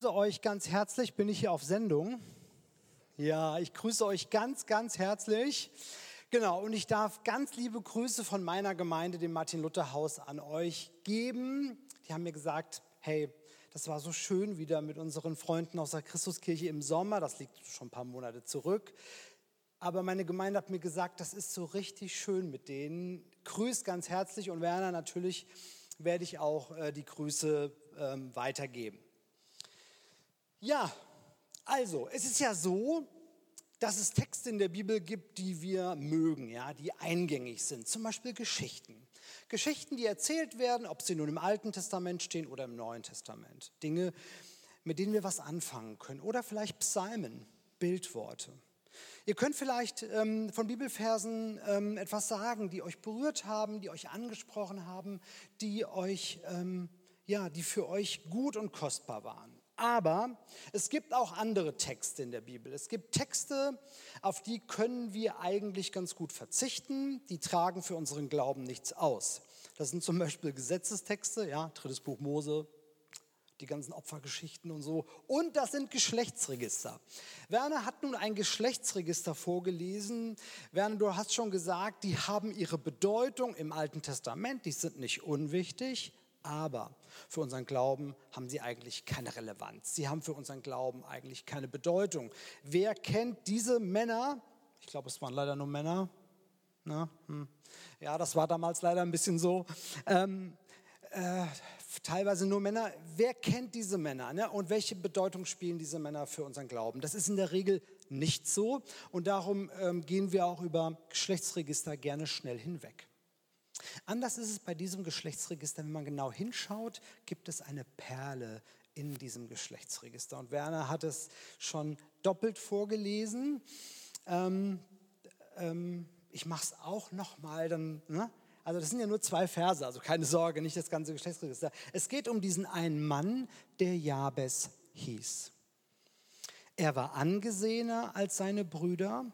grüße euch ganz herzlich. Bin ich hier auf Sendung? Ja, ich grüße euch ganz, ganz herzlich. Genau, und ich darf ganz liebe Grüße von meiner Gemeinde, dem Martin-Luther-Haus, an euch geben. Die haben mir gesagt, hey, das war so schön wieder mit unseren Freunden aus der Christuskirche im Sommer. Das liegt schon ein paar Monate zurück. Aber meine Gemeinde hat mir gesagt, das ist so richtig schön mit denen. Grüßt ganz herzlich und Werner, natürlich werde ich auch die Grüße weitergeben. Ja, also es ist ja so, dass es Texte in der Bibel gibt, die wir mögen, ja, die eingängig sind. Zum Beispiel Geschichten. Geschichten, die erzählt werden, ob sie nun im Alten Testament stehen oder im Neuen Testament. Dinge, mit denen wir was anfangen können. Oder vielleicht Psalmen, Bildworte. Ihr könnt vielleicht von Bibelversen etwas sagen, die euch berührt haben, die euch angesprochen haben, die für euch gut und kostbar waren. Aber es gibt auch andere Texte in der Bibel. Es gibt Texte, auf die können wir eigentlich ganz gut verzichten. Die tragen für unseren Glauben nichts aus. Das sind zum Beispiel Gesetzestexte, ja, 3. Buch Mose, die ganzen Opfergeschichten und so. Und das sind Geschlechtsregister. Werner hat nun ein Geschlechtsregister vorgelesen. Werner, du hast schon gesagt, die haben ihre Bedeutung im Alten Testament. Die sind nicht unwichtig. Aber für unseren Glauben haben sie eigentlich keine Relevanz. Sie haben für unseren Glauben eigentlich keine Bedeutung. Wer kennt diese Männer? Ich glaube, es waren leider nur Männer. Ja, das war damals leider ein bisschen so. Teilweise nur Männer. Wer kennt diese Männer? Ne? Und welche Bedeutung spielen diese Männer für unseren Glauben? Das ist in der Regel nicht so. Und darum gehen wir auch über Geschlechtsregister gerne schnell hinweg. Anders ist es bei diesem Geschlechtsregister. Wenn man genau hinschaut, gibt es eine Perle in diesem Geschlechtsregister. Und Werner hat es schon doppelt vorgelesen. Ich mache es auch nochmal. Also das sind ja nur 2 Verse, also keine Sorge, nicht das ganze Geschlechtsregister. Es geht um diesen einen Mann, der Jabes hieß. Er war angesehener als seine Brüder,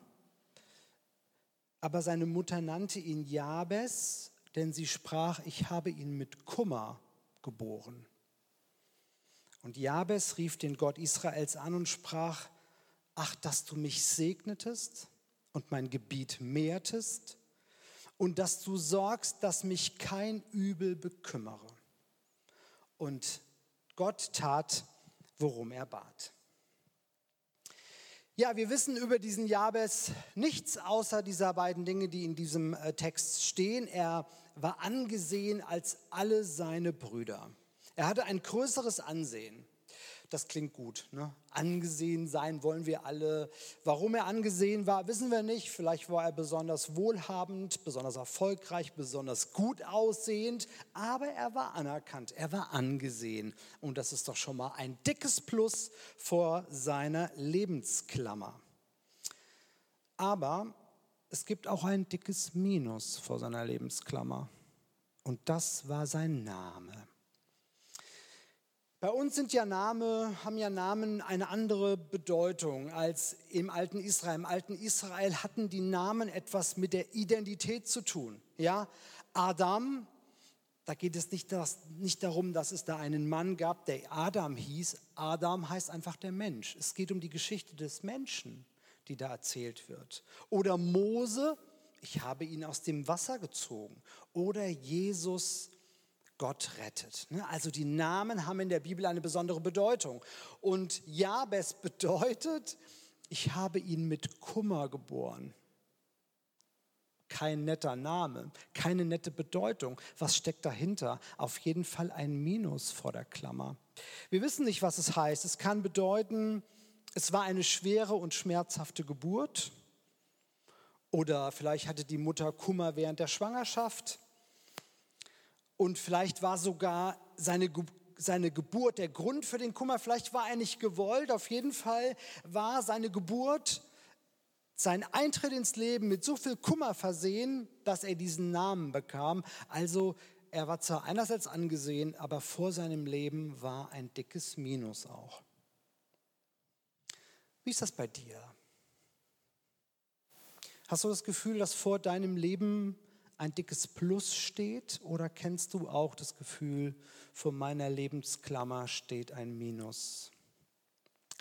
aber seine Mutter nannte ihn Jabes, denn sie sprach, ich habe ihn mit Kummer geboren. Und Jabes rief den Gott Israels an und sprach, ach, dass du mich segnetest und mein Gebiet mehrtest und dass du sorgst, dass mich kein Übel bekümmere. Und Gott tat, worum er bat. Ja, wir wissen über diesen Jabes nichts außer dieser beiden Dinge, die in diesem Text stehen. Er war angesehen als alle seine Brüder. Er hatte ein größeres Ansehen. Das klingt gut, ne? Angesehen sein wollen wir alle. Warum er angesehen war, wissen wir nicht. Vielleicht war er besonders wohlhabend, besonders erfolgreich, besonders gut aussehend. Aber er war anerkannt, er war angesehen. Und das ist doch schon mal ein dickes Plus vor seiner Lebensklammer. Aber es gibt auch ein dickes Minus vor seiner Lebensklammer. Und das war sein Name. Bei uns haben ja Namen eine andere Bedeutung als im alten Israel. Im alten Israel hatten die Namen etwas mit der Identität zu tun. Ja? Adam, da geht es nicht darum, dass es da einen Mann gab, der Adam hieß. Adam heißt einfach der Mensch. Es geht um die Geschichte des Menschen, die da erzählt wird. Oder Mose, ich habe ihn aus dem Wasser gezogen. Oder Jesus, Gott rettet. Also die Namen haben in der Bibel eine besondere Bedeutung. Und Jabes bedeutet, ich habe ihn mit Kummer geboren. Kein netter Name, keine nette Bedeutung. Was steckt dahinter? Auf jeden Fall ein Minus vor der Klammer. Wir wissen nicht, was es heißt. Es kann bedeuten, es war eine schwere und schmerzhafte Geburt. Oder vielleicht hatte die Mutter Kummer während der Schwangerschaft. Und vielleicht war sogar seine Geburt der Grund für den Kummer. Vielleicht war er nicht gewollt. Auf jeden Fall war seine Geburt, sein Eintritt ins Leben mit so viel Kummer versehen, dass er diesen Namen bekam. Also er war zwar einerseits angesehen, aber vor seinem Leben war ein dickes Minus auch. Wie ist das bei dir? Hast du das Gefühl, dass vor deinem Leben ein dickes Plus steht, oder kennst du auch das Gefühl, vor meiner Lebensklammer steht ein Minus?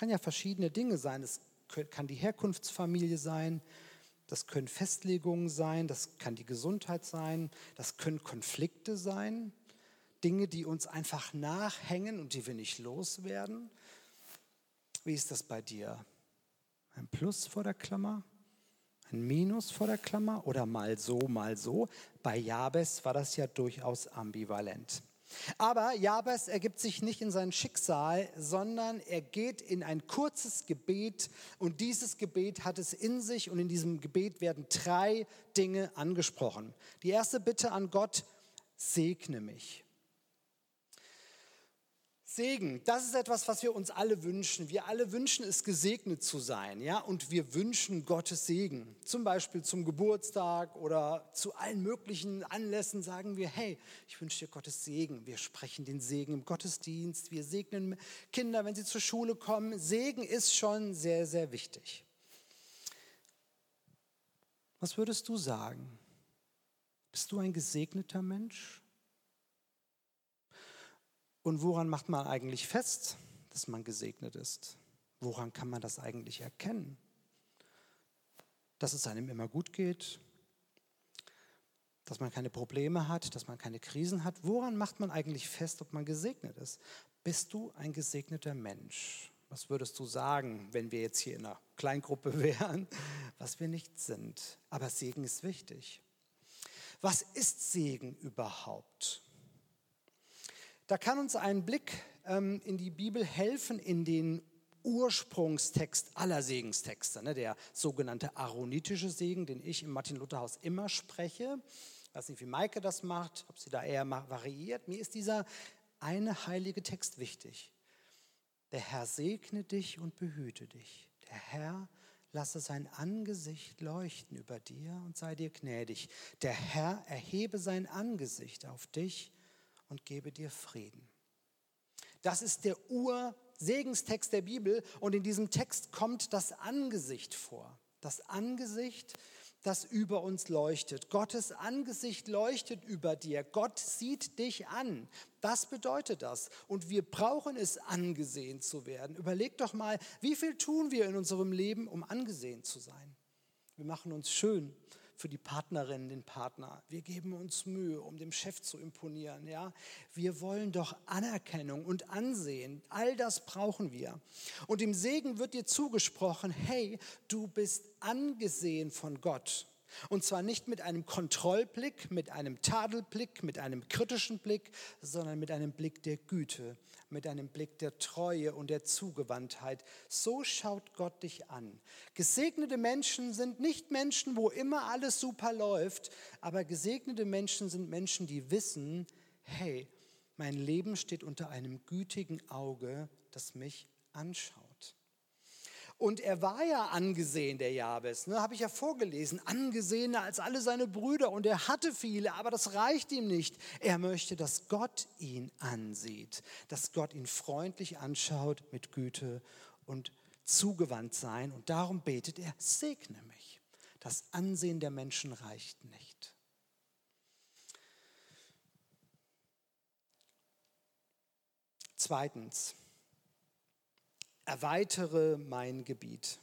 Kann ja verschiedene Dinge sein. Es kann die Herkunftsfamilie sein, das können Festlegungen sein, das kann die Gesundheit sein, das können Konflikte sein, Dinge, die uns einfach nachhängen und die wir nicht loswerden. Wie ist das bei dir? Ein Plus vor der Klammer? Ein Minus vor der Klammer oder mal so, mal so? Bei Jabes war das ja durchaus ambivalent. Aber Jabes ergibt sich nicht in sein Schicksal, sondern er geht in ein kurzes Gebet und dieses Gebet hat es in sich und in diesem Gebet werden 3 Dinge angesprochen. Die erste Bitte an Gott: segne mich. Segen, das ist etwas, was wir uns alle wünschen. Wir alle wünschen es, gesegnet zu sein, ja? Und wir wünschen Gottes Segen. Zum Beispiel zum Geburtstag oder zu allen möglichen Anlässen sagen wir: hey, ich wünsche dir Gottes Segen. Wir sprechen den Segen im Gottesdienst, wir segnen Kinder, wenn sie zur Schule kommen. Segen ist schon sehr, sehr wichtig. Was würdest du sagen? Bist du ein gesegneter Mensch? Und woran macht man eigentlich fest, dass man gesegnet ist? Woran kann man das eigentlich erkennen? Dass es einem immer gut geht, dass man keine Probleme hat, dass man keine Krisen hat. Woran macht man eigentlich fest, ob man gesegnet ist? Bist du ein gesegneter Mensch? Was würdest du sagen, wenn wir jetzt hier in einer Kleingruppe wären, was wir nicht sind? Aber Segen ist wichtig. Was ist Segen überhaupt? Da kann uns ein Blick in die Bibel helfen, in den Ursprungstext aller Segenstexte, ne, der sogenannte aaronitische Segen, den ich im Martin-Luther-Haus immer spreche. Ich weiß nicht, wie Maike das macht, ob sie da eher variiert. Mir ist dieser eine heilige Text wichtig. Der Herr segne dich und behüte dich. Der Herr lasse sein Angesicht leuchten über dir und sei dir gnädig. Der Herr erhebe sein Angesicht auf dich und gebe dir Frieden. Das ist der Ursegenstext der Bibel und in diesem Text kommt das Angesicht vor. Das Angesicht, das über uns leuchtet. Gottes Angesicht leuchtet über dir. Gott sieht dich an. Das bedeutet das. Und wir brauchen es, angesehen zu werden. Überleg doch mal, wie viel tun wir in unserem Leben, um angesehen zu sein? Wir machen uns schön für die Partnerin, den Partner. Wir geben uns Mühe, um dem Chef zu imponieren. Ja? Wir wollen doch Anerkennung und Ansehen. All das brauchen wir. Und im Segen wird dir zugesprochen: hey, du bist angesehen von Gott. Und zwar nicht mit einem Kontrollblick, mit einem Tadelblick, mit einem kritischen Blick, sondern mit einem Blick der Güte, mit einem Blick der Treue und der Zugewandtheit. So schaut Gott dich an. Gesegnete Menschen sind nicht Menschen, wo immer alles super läuft, aber gesegnete Menschen sind Menschen, die wissen: hey, mein Leben steht unter einem gütigen Auge, das mich anschaut. Und er war ja angesehen, der Jabes, ne, habe ich ja vorgelesen, angesehener als alle seine Brüder. Und er hatte viele, aber das reicht ihm nicht. Er möchte, dass Gott ihn ansieht, dass Gott ihn freundlich anschaut, mit Güte und zugewandt sein. Und darum betet er: segne mich. Das Ansehen der Menschen reicht nicht. Zweitens: erweitere mein Gebiet.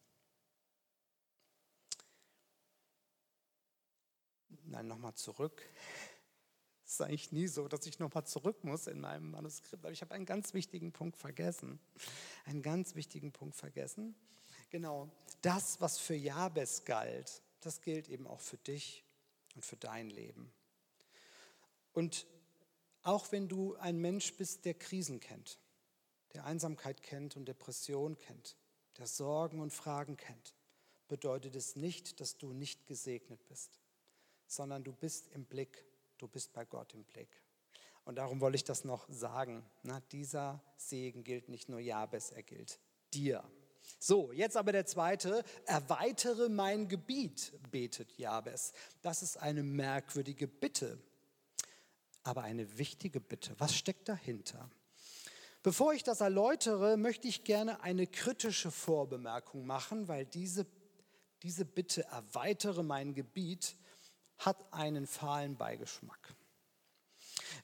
Nein, nochmal zurück. Es ist eigentlich nie so, dass ich nochmal zurück muss in meinem Manuskript, aber ich habe einen ganz wichtigen Punkt vergessen. Einen ganz wichtigen Punkt vergessen. Genau, das, was für Jabes galt, das gilt eben auch für dich und für dein Leben. Und auch wenn du ein Mensch bist, der Krisen kennt, der Einsamkeit kennt und Depression kennt, der Sorgen und Fragen kennt, bedeutet es nicht, dass du nicht gesegnet bist, sondern du bist im Blick, du bist bei Gott im Blick. Und darum wollte ich das noch sagen. Na, dieser Segen gilt nicht nur Jabes, er gilt dir. So, jetzt aber der zweite: erweitere mein Gebiet, betet Jabes. Das ist eine merkwürdige Bitte, aber eine wichtige Bitte. Was steckt dahinter? Bevor ich das erläutere, möchte ich gerne eine kritische Vorbemerkung machen, weil diese Bitte, erweitere mein Gebiet, hat einen fahlen Beigeschmack.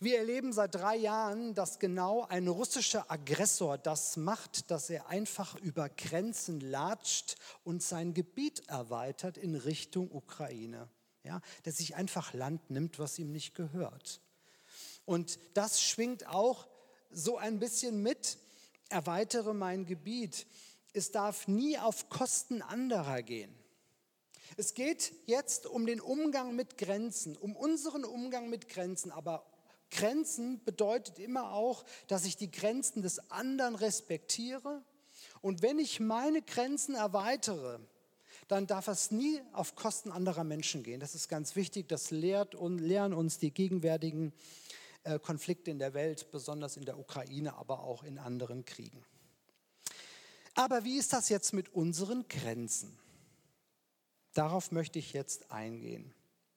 Wir erleben seit 3 Jahren, dass genau ein russischer Aggressor das macht, dass er einfach über Grenzen latscht und sein Gebiet erweitert in Richtung Ukraine. Ja, der sich einfach Land nimmt, was ihm nicht gehört. Und das schwingt auch so ein bisschen mit, erweitere mein Gebiet. Es darf nie auf Kosten anderer gehen. Es geht jetzt um den Umgang mit Grenzen, um unseren Umgang mit Grenzen. Aber Grenzen bedeutet immer auch, dass ich die Grenzen des anderen respektiere. Und wenn ich meine Grenzen erweitere, dann darf es nie auf Kosten anderer Menschen gehen. Das ist ganz wichtig. Das lehren uns die gegenwärtigen Konflikte in der Welt, besonders in der Ukraine, aber auch in anderen Kriegen. Aber wie ist das jetzt mit unseren Grenzen? Darauf möchte ich jetzt eingehen.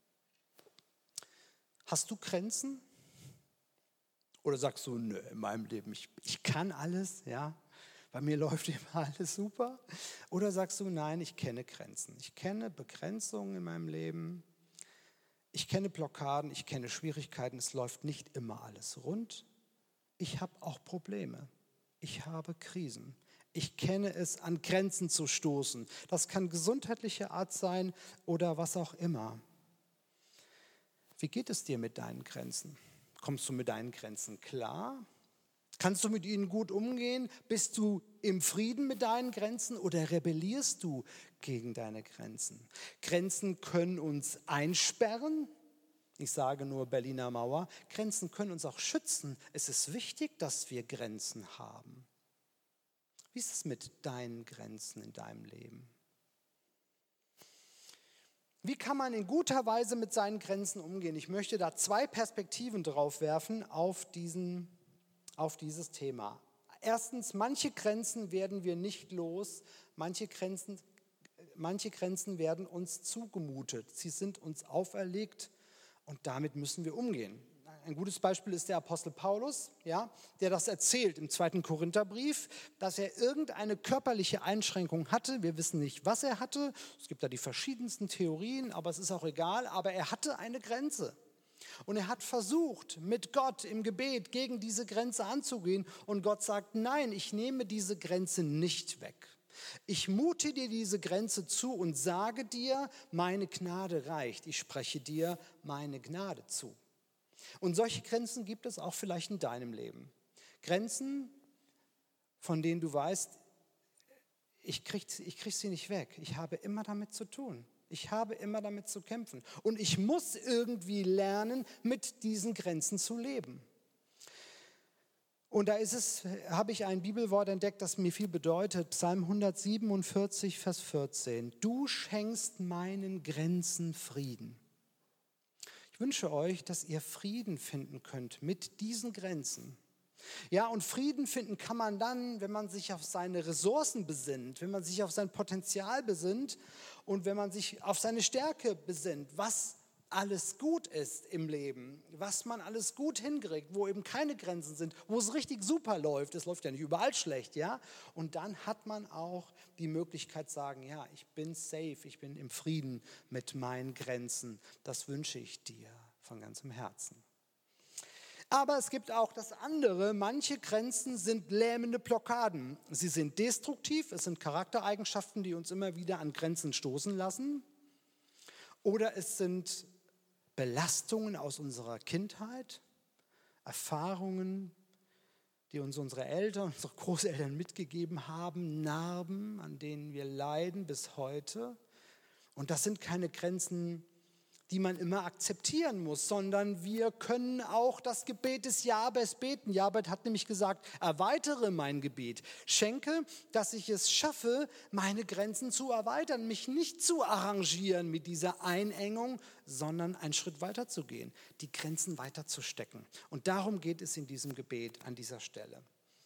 Hast du Grenzen? Oder sagst du, nö, in meinem Leben, ich kann alles, ja? Bei mir läuft immer alles super. Oder sagst du, nein, ich kenne Grenzen. Ich kenne Begrenzungen in meinem Leben. Ich kenne Blockaden, ich kenne Schwierigkeiten. Es läuft nicht immer alles rund. Ich habe auch Probleme. Ich habe Krisen. Ich kenne es, an Grenzen zu stoßen. Das kann gesundheitliche Art sein oder was auch immer. Wie geht es dir mit deinen Grenzen? Kommst du mit deinen Grenzen klar? Kannst du mit ihnen gut umgehen? Bist du im Frieden mit deinen Grenzen oder rebellierst du gegen deine Grenzen? Grenzen können uns einsperren. Ich sage nur Berliner Mauer. Grenzen können uns auch schützen. Es ist wichtig, dass wir Grenzen haben. Wie ist es mit deinen Grenzen in deinem Leben? Wie kann man in guter Weise mit seinen Grenzen umgehen? Ich möchte da 2 Perspektiven drauf werfen auf dieses Thema. Erstens, manche Grenzen werden wir nicht los, manche Grenzen werden uns zugemutet. Sie sind uns auferlegt und damit müssen wir umgehen. Ein gutes Beispiel ist der Apostel Paulus, ja, der das erzählt im 2. Korintherbrief, dass er irgendeine körperliche Einschränkung hatte. Wir wissen nicht, was er hatte. Es gibt da die verschiedensten Theorien, aber es ist auch egal. Aber er hatte eine Grenze. Und er hat versucht, mit Gott im Gebet gegen diese Grenze anzugehen. Und Gott sagt, nein, ich nehme diese Grenze nicht weg. Ich mute dir diese Grenze zu und sage dir, meine Gnade reicht. Ich spreche dir meine Gnade zu. Und solche Grenzen gibt es auch vielleicht in deinem Leben. Grenzen, von denen du weißt, ich krieg sie nicht weg. Ich habe immer damit zu tun. Ich habe immer damit zu kämpfen. Und ich muss irgendwie lernen, mit diesen Grenzen zu leben. Und da habe ich ein Bibelwort entdeckt, das mir viel bedeutet. Psalm 147, Vers 14. Du schenkst meinen Grenzen Frieden. Ich wünsche euch, dass ihr Frieden finden könnt mit diesen Grenzen. Ja, und Frieden finden kann man dann, wenn man sich auf seine Ressourcen besinnt, wenn man sich auf sein Potenzial besinnt und wenn man sich auf seine Stärke besinnt, was alles gut ist im Leben, was man alles gut hinkriegt, wo eben keine Grenzen sind, wo es richtig super läuft. Es läuft ja nicht überall schlecht, ja. Und dann hat man auch die Möglichkeit zu sagen, ja, ich bin safe, ich bin im Frieden mit meinen Grenzen. Das wünsche ich dir von ganzem Herzen. Aber es gibt auch das andere. Manche Grenzen sind lähmende Blockaden. Sie sind destruktiv, es sind Charaktereigenschaften, die uns immer wieder an Grenzen stoßen lassen. Oder es sind Belastungen aus unserer Kindheit, Erfahrungen, die uns unsere Eltern, unsere Großeltern mitgegeben haben, Narben, an denen wir leiden bis heute. Und das sind keine Grenzen, die man immer akzeptieren muss, sondern wir können auch das Gebet des Jabes beten. Jabez hat nämlich gesagt, erweitere mein Gebet. Schenke, dass ich es schaffe, meine Grenzen zu erweitern, mich nicht zu arrangieren mit dieser Einengung, sondern einen Schritt weiter zu gehen, die Grenzen weiter zu stecken. Und darum geht es in diesem Gebet an dieser Stelle.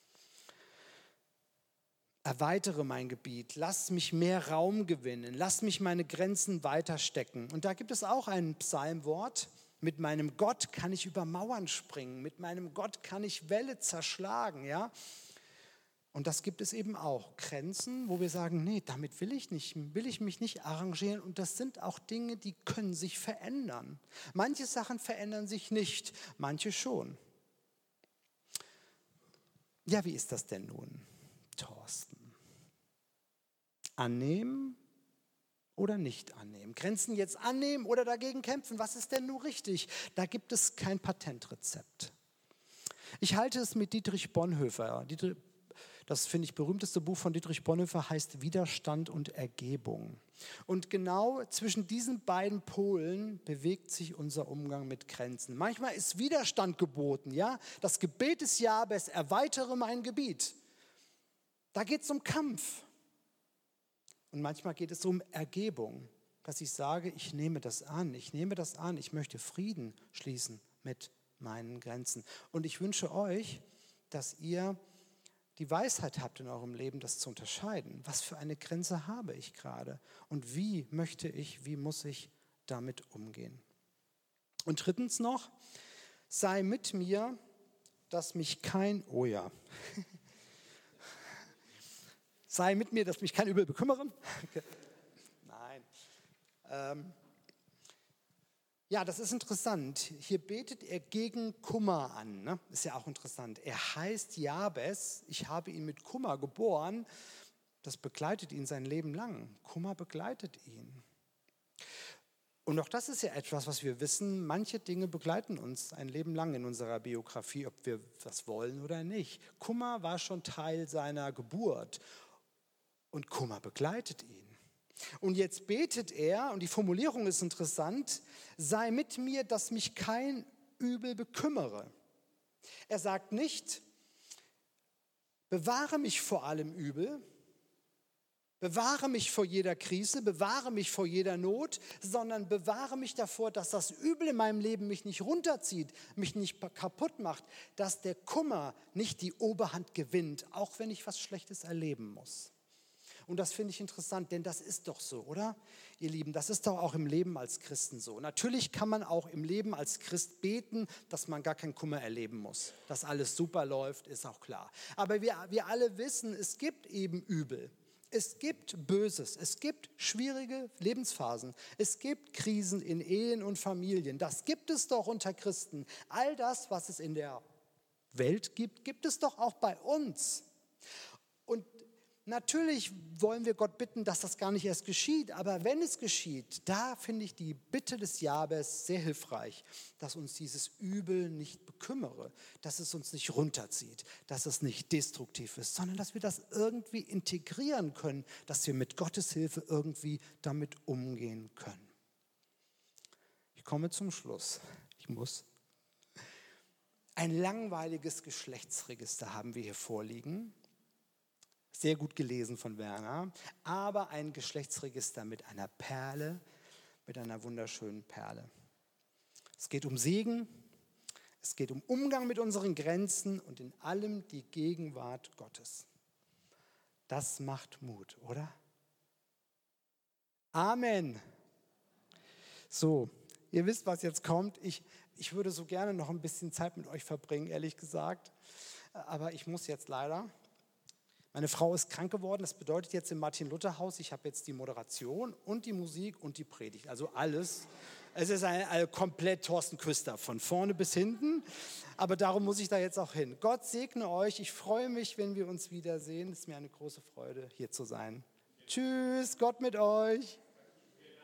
Erweitere mein Gebiet, lass mich mehr Raum gewinnen, lass mich meine Grenzen weiter stecken. Und da gibt es auch ein Psalmwort, mit meinem Gott kann ich über Mauern springen, mit meinem Gott kann ich Wälle zerschlagen, ja. Und das gibt es eben auch. Grenzen, wo wir sagen, nee, damit will ich mich nicht arrangieren. Und das sind auch Dinge, die können sich verändern. Manche Sachen verändern sich nicht, manche schon. Ja, wie ist das denn nun, Thorsten? Annehmen oder nicht annehmen? Grenzen jetzt annehmen oder dagegen kämpfen? Was ist denn nun richtig? Da gibt es kein Patentrezept. Ich halte es mit Dietrich Bonhoeffer. Das, finde ich, berühmteste Buch von Dietrich Bonhoeffer heißt Widerstand und Ergebung. Und genau zwischen diesen beiden Polen bewegt sich unser Umgang mit Grenzen. Manchmal ist Widerstand geboten, ja? Das Gebet des Jabes, erweitere mein Gebiet. Da geht es um Kampf. Und manchmal geht es um Ergebung, dass ich sage, ich nehme das an, ich möchte Frieden schließen mit meinen Grenzen. Und ich wünsche euch, dass ihr die Weisheit habt in eurem Leben, das zu unterscheiden. Was für eine Grenze habe ich gerade? Und wie muss ich damit umgehen? Und drittens noch, sei mit mir, dass mich kein sei mit mir, dass mich kein Übel bekümmere. Nein. Ja, das ist interessant. Hier betet er gegen Kummer an. Ne? Ist ja auch interessant. Er heißt Jabes. Ich habe ihn mit Kummer geboren. Das begleitet ihn sein Leben lang. Kummer begleitet ihn. Und auch das ist ja etwas, was wir wissen. Manche Dinge begleiten uns ein Leben lang in unserer Biografie, ob wir das wollen oder nicht. Kummer war schon Teil seiner Geburt. Und Kummer begleitet ihn. Und jetzt betet er, und die Formulierung ist interessant, sei mit mir, dass mich kein Übel bekümmere. Er sagt nicht, bewahre mich vor allem Übel, bewahre mich vor jeder Krise, bewahre mich vor jeder Not, sondern bewahre mich davor, dass das Übel in meinem Leben mich nicht runterzieht, mich nicht kaputt macht, dass der Kummer nicht die Oberhand gewinnt, auch wenn ich was Schlechtes erleben muss. Und das finde ich interessant, denn das ist doch so, oder? Ihr Lieben, das ist doch auch im Leben als Christen so. Natürlich kann man auch im Leben als Christ beten, dass man gar keinen Kummer erleben muss. Dass alles super läuft, ist auch klar. Aber wir alle wissen, es gibt eben Übel. Es gibt Böses, es gibt schwierige Lebensphasen, es gibt Krisen in Ehen und Familien. Das gibt es doch unter Christen. All das, was es in der Welt gibt, gibt es doch auch bei uns. Und natürlich wollen wir Gott bitten, dass das gar nicht erst geschieht, aber wenn es geschieht, da finde ich die Bitte des Jabes sehr hilfreich, dass uns dieses Übel nicht bekümmere, dass es uns nicht runterzieht, dass es nicht destruktiv ist, sondern dass wir das irgendwie integrieren können, dass wir mit Gottes Hilfe irgendwie damit umgehen können. Ich komme zum Schluss. Ein langweiliges Geschlechtsregister haben wir hier vorliegen. Sehr gut gelesen von Werner, aber ein Geschlechtsregister mit einer Perle, mit einer wunderschönen Perle. Es geht um Segen, es geht um Umgang mit unseren Grenzen und in allem die Gegenwart Gottes. Das macht Mut, oder? Amen. So, ihr wisst, was jetzt kommt. Ich würde so gerne noch ein bisschen Zeit mit euch verbringen, ehrlich gesagt, aber ich muss jetzt leider. Meine Frau ist krank geworden, das bedeutet jetzt im Martin-Luther-Haus, ich habe jetzt die Moderation und die Musik und die Predigt, also alles. Es ist ein komplett Thorsten Küster, von vorne bis hinten, aber darum muss ich da jetzt auch hin. Gott segne euch, ich freue mich, wenn wir uns wiedersehen. Es ist mir eine große Freude, hier zu sein. Tschüss, Gott mit euch.